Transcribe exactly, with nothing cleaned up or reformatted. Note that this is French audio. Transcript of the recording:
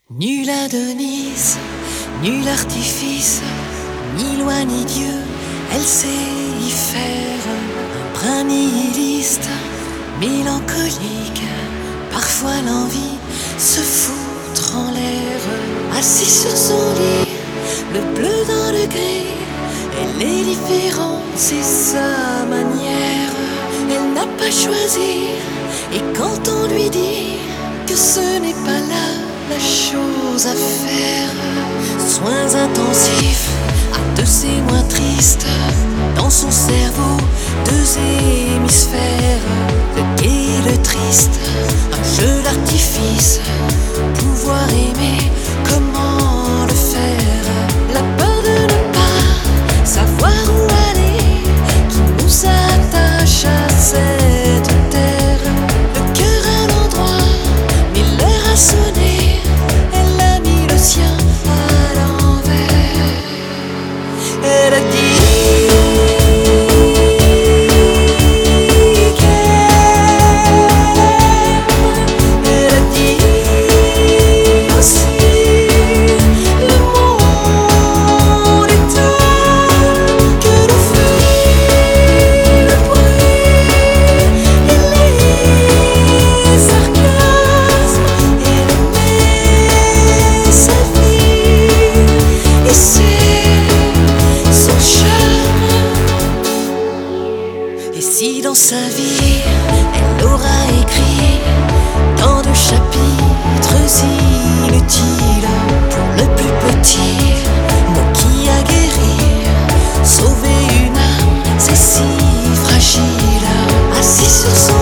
Nul Adonis, nul artifice, ni loi ni Dieu, elle sait y faire. Un brin nihiliste, mélancolique, parfois l'envie se foutre en l'air. Assis sur son lit, le bleu dans le gris, elle est différente, c'est sa manière. Elle n'a pas choisi, et quand on lui dit que ce n'est pas là la chose à faire, soins intensifs à de ses moins tristes, dans son cerveau deux hémisphères, le gai et le triste, un jeu d'artifice, pouvoir aimer, comment le faire, la peur de ne pas savoir où aller, qui nous attache à cette terre, le cœur à l'endroit, mais l'heure a sonné, elle a mis le sien à l'envers, elle a dit si dans sa vie, elle aura écrit tant de chapitres inutiles pour le plus petit mot qui a guéri, sauver une âme, c'est si fragile. Assis sur son